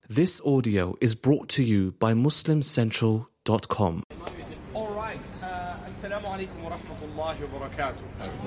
This audio is brought to you by MuslimCentral.com. All right. Assalamu alaikum wa rahmatullahi wa barakatuh.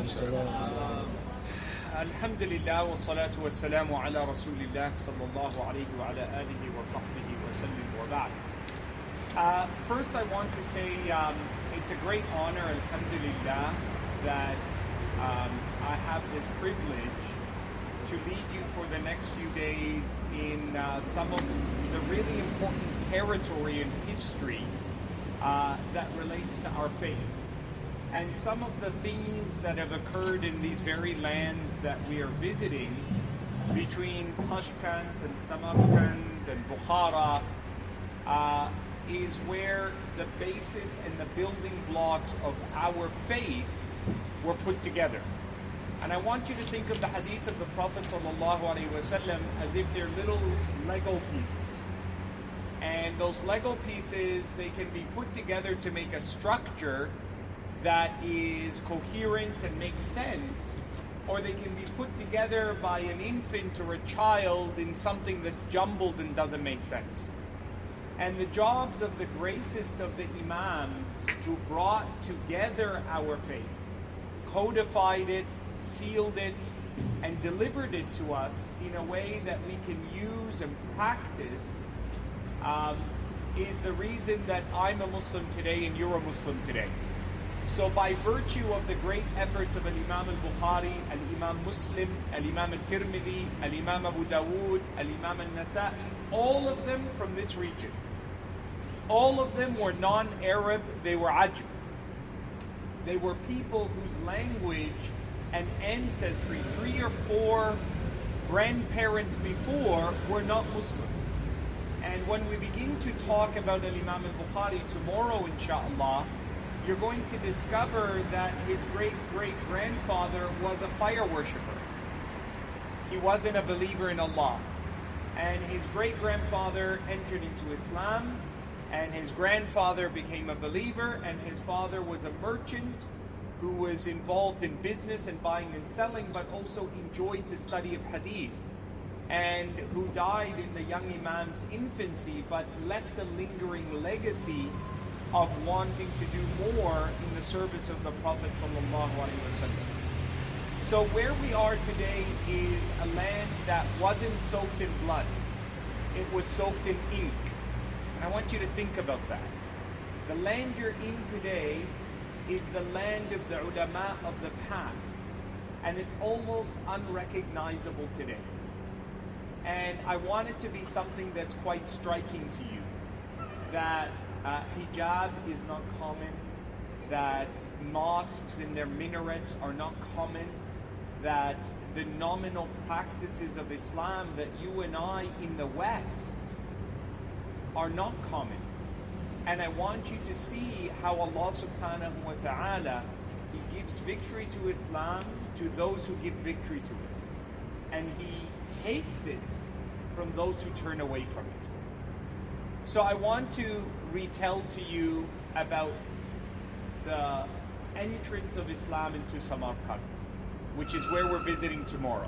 Alhamdulillah wa salatu wa salamu ala rasulillah sallallahu alayhi wa ala alihi wa sahbihi wa sallim wa ba'd. First I want to say it's a great honor, alhamdulillah, that I have this privilege to lead you for the next few days in some of the really important territory and history that relates to our faith. And some of the things that have occurred in these very lands that we are visiting between Tashkent and Samarkand and Bukhara is where the basis and the building blocks of our faith were put together. And I want you to think of the hadith of the Prophet ﷺ as if they're little Lego pieces. And those Lego pieces, they can be put together to make a structure that is coherent and makes sense, or they can be put together by an infant or a child in something that's jumbled and doesn't make sense. And the jobs of the greatest of the Imams who brought together our faith, codified it, sealed it, and delivered it to us in a way that we can use and practice is the reason that I'm a Muslim today and you're a Muslim today. So by virtue of the great efforts of Al-Imam al-Bukhari, Al-Imam Muslim, Al-Imam al-Tirmidhi, Al-Imam Abu Dawood, Al-Imam al-Nasa'i, all of them from this region. All of them were non-Arab, they were Ajam. They were people whose language and ancestry, 3 or 4 grandparents before, were not Muslim. And when we begin to talk about Al-Imam al-Bukhari tomorrow, inshallah, you're going to discover that his great-great-grandfather was a fire worshipper. He wasn't a believer in Allah. And his great-grandfather entered into Islam, and his grandfather became a believer, and his father was a merchant who was involved in business and buying and selling, but also enjoyed the study of hadith, and who died in the young Imam's infancy, but left a lingering legacy of wanting to do more in the service of the Prophet ﷺ. So where we are today is a land that wasn't soaked in blood. It was soaked in ink. And I want you to think about that. The land you're in today is the land of the ulama of the past. And it's almost unrecognizable today. And I want it to be something that's quite striking to you. That hijab is not common, that mosques and their minarets are not common, that the nominal practices of Islam that you and I in the West are not common. And I want you to see how Allah subhanahu wa ta'ala, He gives victory to Islam to those who give victory to it. And He takes it from those who turn away from it. So I want to retell to you about the entrance of Islam into Samarkand, which is where we're visiting tomorrow.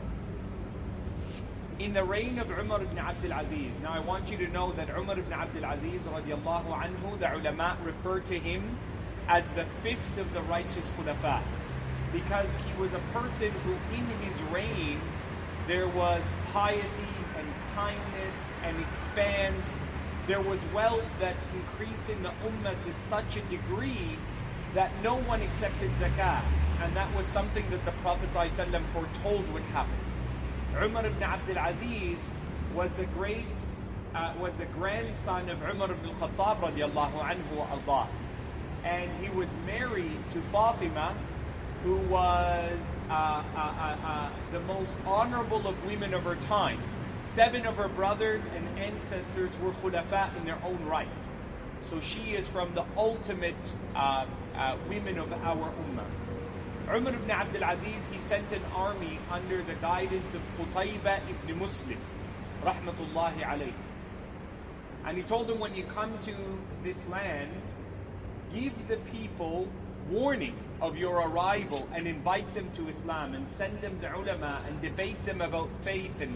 In the reign of Umar ibn Abdul Aziz, now I want you to know that Umar ibn Abdul Aziz radiallahu anhu, the ulama refer to him as the 5th of the righteous khulafa, because he was a person who in his reign there was piety and kindness and expanse. There was wealth that increased in the ummah to such a degree that no one accepted zakah. And that was something that the Prophet ﷺ foretold would happen. Umar ibn Abdul Aziz was the grandson of Umar ibn al-Khattab radiallahu anhu wa ardah. And he was married to Fatima, who was the most honorable of women of her time. 7 of her brothers and ancestors were khulafa in their own right. So she is from the ultimate women of our ummah. Umar ibn Abdul Aziz, he sent an army under the guidance of Qutayba ibn Muslim, rahmatullahi alayhi. And he told them, when you come to this land, give the people warning of your arrival and invite them to Islam and send them the ulama and debate them about faith and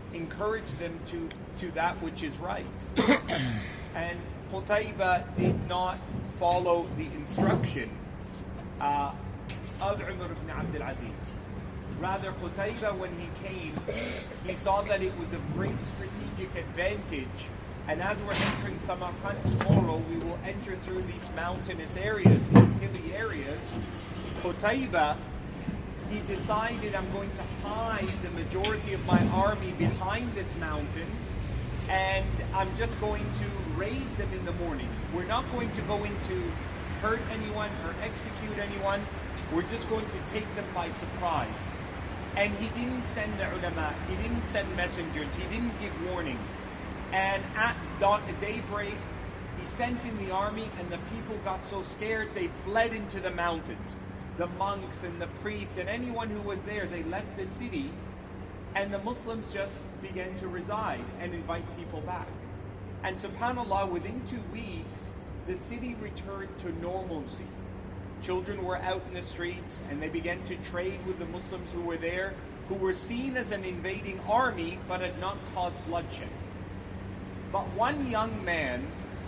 encourage them to that which is right. And Qutayba did not follow the instruction of Umar ibn Abdul Aziz. Rather, Qutayba, when he came, he saw that it was of great strategic advantage. And as we're entering Samarkand tomorrow, we will enter through these mountainous areas, these hilly areas. Qutayba, he decided, I'm going to hide the majority of my army behind this mountain, and I'm just going to raid them in the morning. We're not going to go in to hurt anyone or execute anyone. We're just going to take them by surprise. And he didn't send the ulama, he didn't send messengers, he didn't give warning. And at daybreak, he sent in the army, and the people got so scared they fled into the mountains. The monks and the priests and anyone who was there, they left the city, and the Muslims just began to reside and invite people back. And subhanAllah, within 2 weeks, the city returned to normalcy. Children were out in the streets, and they began to trade with the Muslims who were there, who were seen as an invading army, but had not caused bloodshed. But one young man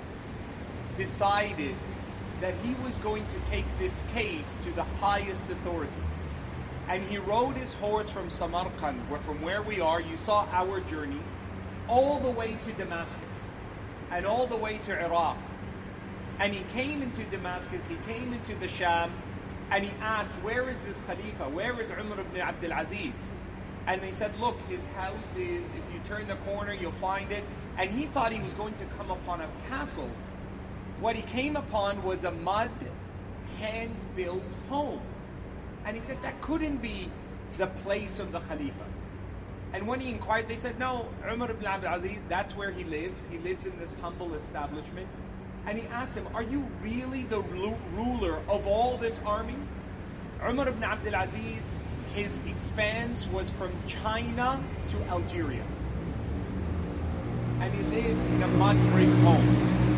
decided that he was going to take this case to the highest authority. And he rode his horse from Samarkand, from where we are, you saw our journey, all the way to Damascus, and all the way to Iraq. And he came into Damascus, he came into the Sham, and he asked, where is this Khalifa? Where is Umar ibn Abdul Aziz? And they said, look, his house is, if you turn the corner, you'll find it. And he thought he was going to come upon a castle. What he came upon was a mud, hand-built home. And he said, that couldn't be the place of the Khalifa. And when he inquired, they said, no, Umar ibn Abdul Aziz, that's where he lives. He lives in this humble establishment. And he asked him, are you really the ruler of all this army? Umar ibn Abdul Aziz, his expanse was from China to Algeria. And he lived in a mud brick home.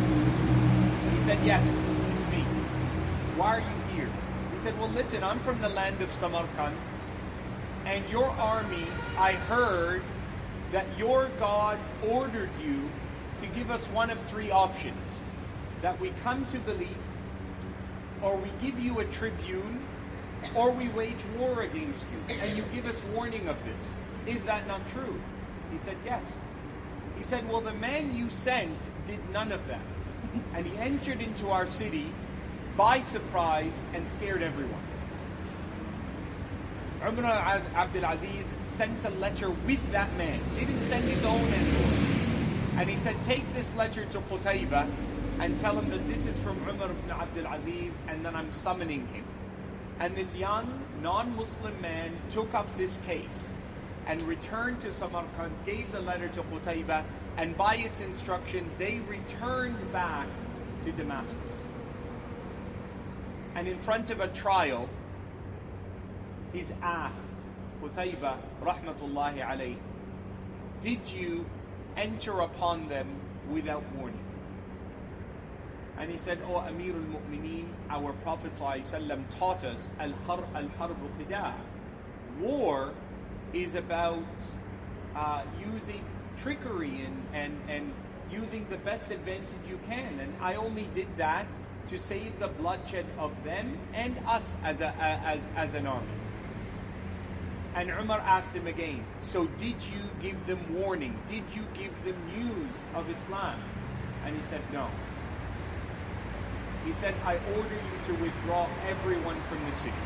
He said, yes, it's me. Why are you here? He said, well, listen, I'm from the land of Samarkand, and your army, I heard that your God ordered you to give us one of 3 options. That we come to belief, or we give you a tribune, or we wage war against you, and you give us warning of this. Is that not true? He said, yes. He said, well, the man you sent did none of that. And he entered into our city by surprise and scared everyone. Umar ibn Abdul Aziz sent a letter with that man. He didn't send his own envoy. And he said, take this letter to Qutayba and tell him that this is from Umar ibn Abdul Aziz, and then I'm summoning him. And this young, non-Muslim man took up this case and returned to Samarkand, gave the letter to Qutayba, and by its instruction, they returned back to Damascus. And in front of a trial, he's asked, Qutayba, rahmatullahi alayh, did you enter upon them without warning? And he said, oh, Amir al-Mu'mineen, our Prophet ﷺ taught us, al-harbu khida'. War is about using trickery and using the best advantage you can. And I only did that to save the bloodshed of them and us as an army. And Umar asked him again, so did you give them warning? Did you give them news of Islam? And he said, no. He said, I order you to withdraw everyone from the city.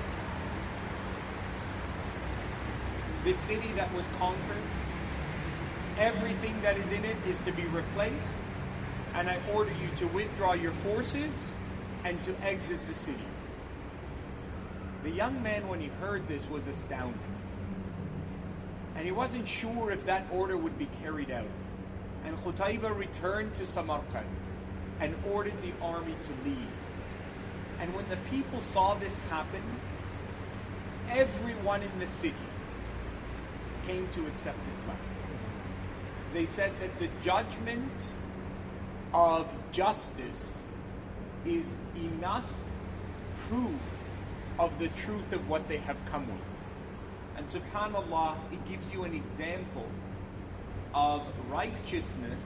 This city that was conquered, everything that is in it is to be replaced, and I order you to withdraw your forces and to exit the city. The young man, when he heard this, was astounded. And he wasn't sure if that order would be carried out. And Qutayba returned to Samarkand and ordered the army to leave. And when the people saw this happen, everyone in the city came to accept Islam. They said that the judgment of justice is enough proof of the truth of what they have come with. And subhanAllah, it gives you an example of righteousness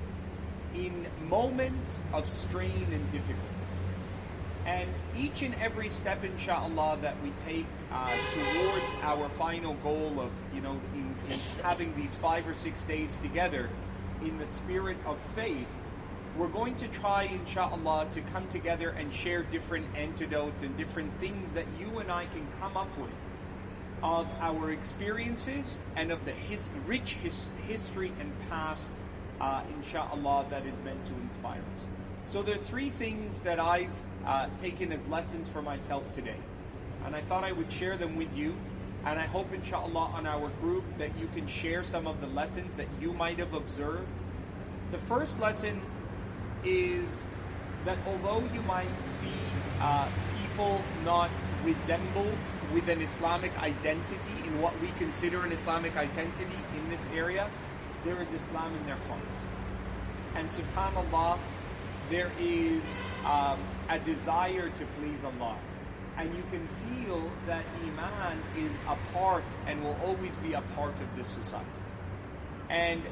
in moments of strain and difficulty. And each and every step, inshallah, that we take towards our final goal of, in having these 5 or 6 days together in the spirit of faith, we're going to try, inshallah, to come together and share different antidotes and different things that you and I can come up with of our experiences and of the rich history and past, inshallah, that is meant to inspire us. So there are 3 things that I've taken as lessons for myself today. And I thought I would share them with you. And I hope, inshallah, on our group that you can share some of the lessons that you might have observed. The first lesson is that although you might see people not resembled with an Islamic identity in what we consider an Islamic identity in this area, there is Islam in their hearts. And subhanAllah, there is a desire to please Allah. And you can feel that Iman is a part and will always be a part of this society. And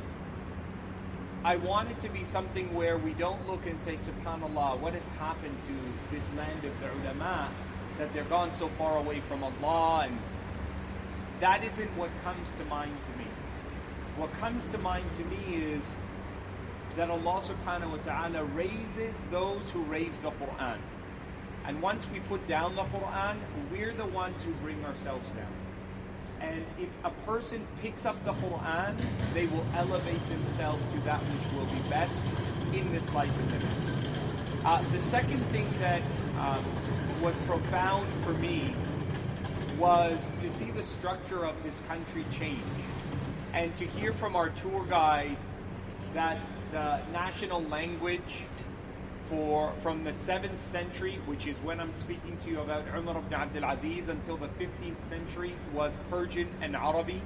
I want it to be something where we don't look and say, subhanAllah, what has happened to this land of the ulama, that they're gone so far away from Allah, and that isn't what comes to mind to me. What comes to mind to me is that Allah subhanahu wa ta'ala raises those who raise the Quran. And once we put down the Quran, we're the ones who bring ourselves down. And if a person picks up the Quran, they will elevate themselves to that which will be best in this life and the next. The second thing that was profound for me was to see the structure of this country change. And to hear from our tour guide that the national language from the 7th century, which is when I'm speaking to you about Umar ibn Abdul Aziz, until the 15th century, was Persian and Arabic,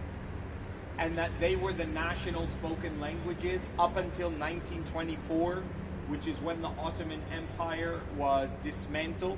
and that they were the national spoken languages up until 1924, which is when the Ottoman Empire was dismantled,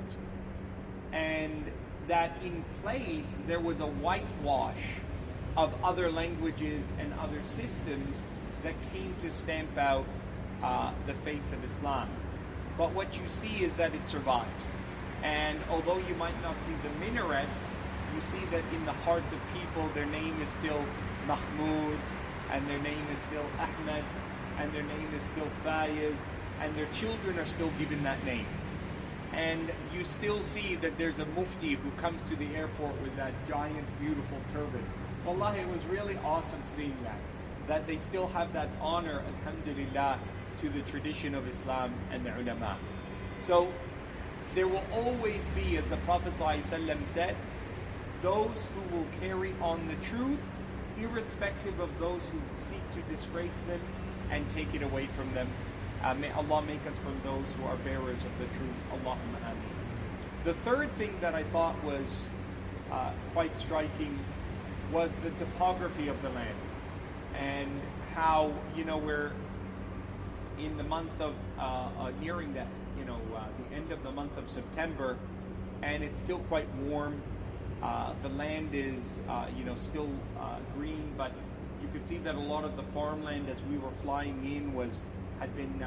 and that in place there was a whitewash of other languages and other systems that came to stamp out the face of Islam. But what you see is that it survives. And although you might not see the minarets, you see that in the hearts of people, their name is still Mahmoud, and their name is still Ahmed, and their name is still Fayez, and their children are still given that name. And you still see that there's a mufti who comes to the airport with that giant, beautiful turban. Wallahi, it was really awesome seeing that they still have that honor, alhamdulillah, to the tradition of Islam and the ulama. So there will always be, as the Prophet ﷺ said, those who will carry on the truth, irrespective of those who seek to disgrace them and take it away from them. May Allah make us from those who are bearers of the truth. Allahumma ameen. The third thing that I thought was quite striking was the topography of the land, and how, we're in the month of nearing that, the end of the month of September, and it's still quite warm. The land is, still green, but you could see that a lot of the farmland as we were flying in had been,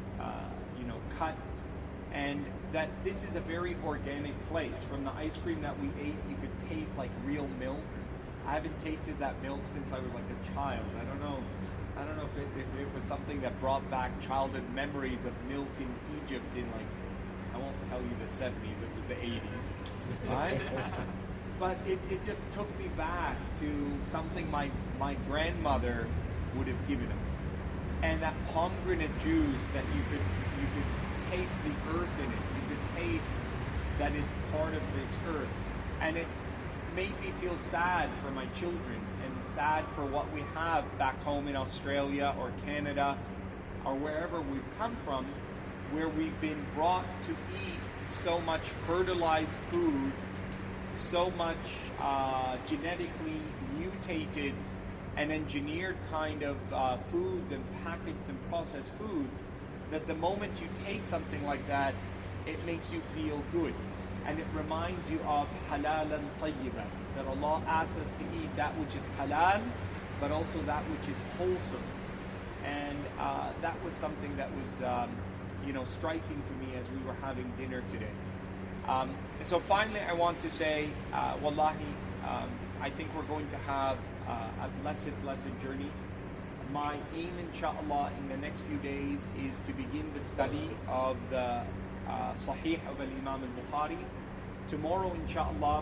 cut, and that this is a very organic place. From the ice cream that we ate, you could taste like real milk. I haven't tasted that milk since I was like a child. I don't know if it was something that brought back childhood memories of milk in Egypt in, like, I won't tell you the 70s, it was the 80s. Right? But it just took me back to something my grandmother would have given us. And that pomegranate juice that you could taste the earth in it. You could taste that it's part of this earth. And it made me feel sad for my children and sad for what we have back home in Australia or Canada or wherever we've come from, where we've been brought to eat so much fertilized food, so much genetically mutated and engineered kind of foods and packaged and processed foods, that the moment you taste something like that, it makes you feel good. And it reminds you of halalan tayyiban, that Allah asks us to eat that which is halal but also that which is wholesome. And that was something that was, striking to me as we were having dinner today. So finally, I want to say, wallahi, I think we're going to have a blessed journey. My aim, inshallah, in the next few days is to begin the study of the Sahih of Imam al-Bukhari. Tomorrow, inshallah,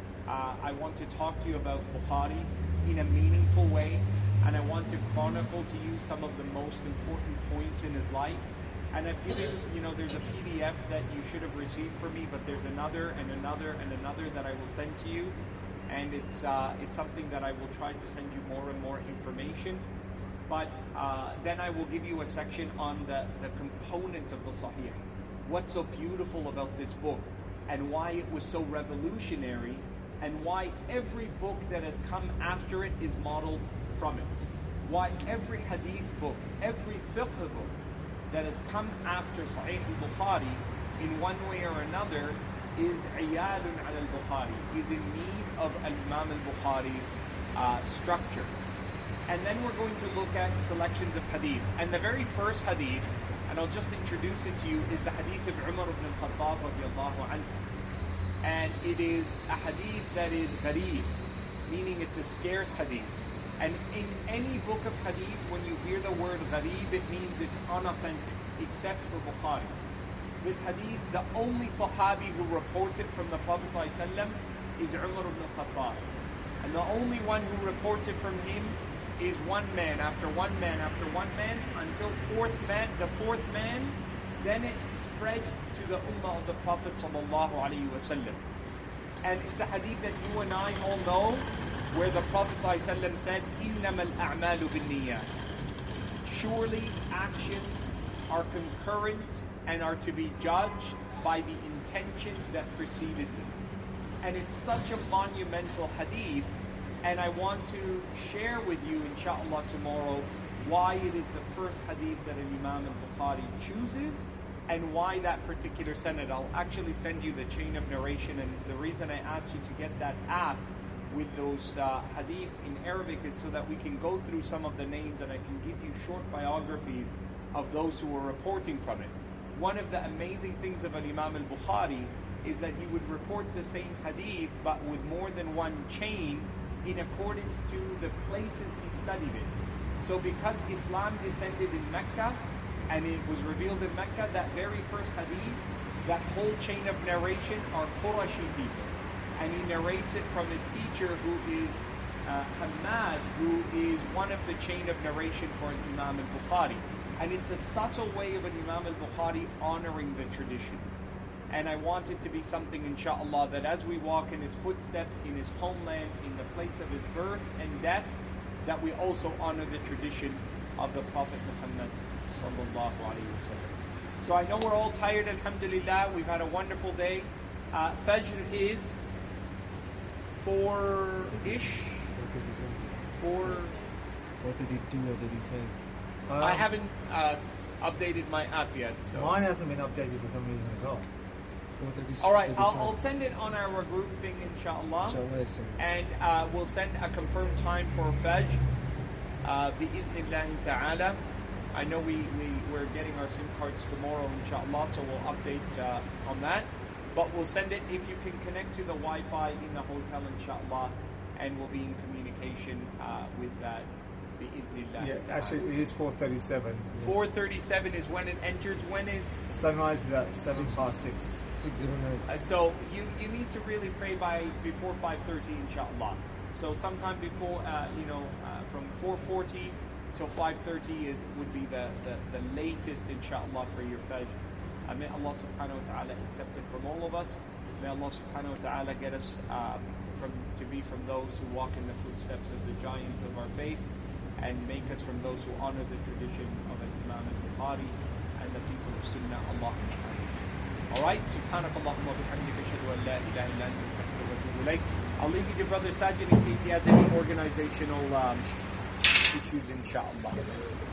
I want to talk to you about Bukhari in a meaningful way, and I want to chronicle to you some of the most important points in his life. And I've given, there's a PDF that you should have received from me, but there's another and another and another that I will send to you. And it's something that I will try to send you more and more information. But then I will give you a section on the component of the Sahih. What's so beautiful about this book, and why it was so revolutionary, and why every book that has come after it is modeled from it. Why every hadith book, every fiqh book that has come after Sahih al-Bukhari in one way or another is iyadun al-Bukhari, is in need of Imam al-Bukhari's structure. And then we're going to look at selections of hadith. And the very first hadith, and I'll just introduce it to you, is the hadith of Umar ibn al-Khattab radiallahu anhu. And it is a hadith that is gharib, meaning it's a scarce hadith. And in any book of hadith, when you hear the word gharib, it means it's unauthentic, except for Bukhari. This hadith, the only Sahabi who reports it from the Prophet ﷺ is Umar ibn al-Khattab. And the only one who reports it from him is one man, after one man, after one man, until the fourth man, then it spreads to the Ummah of the Prophet ﷺ. And it's a hadith that you and I all know, where the Prophet ﷺ said, إِنَّمَا الْأَعْمَالُ بِالنِّيَّةِ. Surely actions are concurrent and are to be judged by the intentions that preceded them. And it's such a monumental hadith, and I want to share with you, inshallah, tomorrow, why it is the first hadith that an Imam al-Bukhari chooses, and why that particular sanad. I'll actually send you the chain of narration, and the reason I asked you to get that app with those hadith in Arabic is so that we can go through some of the names, and I can give you short biographies of those who were reporting from it. One of the amazing things of Imam al-Bukhari is that he would report the same hadith but with more than one chain in accordance to the places he studied it. So because Islam descended in Mecca and it was revealed in Mecca, that very first hadith, that whole chain of narration are Qurashi people. And he narrates it from his teacher, who is Hamad, who is one of the chain of narration for Imam al-Bukhari. And it's a subtle way of an Imam al-Bukhari honoring the tradition. And I want it to be something, inshallah, that as we walk in his footsteps, in his homeland, in the place of his birth and death, that we also honor the tradition of the Prophet Muhammad sallallahu alaihi wasallam. So I know we're all tired, alhamdulillah. We've had a wonderful day. Fajr is 4-ish. 4:32 or 35. I haven't updated my app yet. So. Mine hasn't been updated for some reason as well. Alright, I'll send it on our group thing, inshallah. And we'll send a confirmed time for Fajr. Bi-idhnillahi ta'ala. I know we're getting our SIM cards tomorrow, inshallah, so we'll update on that. But we'll send it if you can connect to the Wi-Fi in the hotel, inshallah, and we'll be in communication with that. Yeah, actually it is 4:37. 4:37 is when it enters. When is sunrise? Is at 6:06. 6:09. So you need to really pray before 5:30, inshallah. So sometime before, from 4:40 till 5:30 would be the latest, inshallah, for your Fajr. May Allah subhanahu wa ta'ala accept it from all of us. May Allah subhanahu wa ta'ala get us to be from those who walk in the footsteps of the giants of our faith, and make us from those who honor the tradition of Imam al-Bukhari and the people of Sunnah. Allah. Alright, subhanakallahumma wa bihamdika ashhadu an la ilaha illa anta astaghfiruka wa atubu ilayk. I'll leave you to Brother Sajid in case he has any organizational issues, inshallah.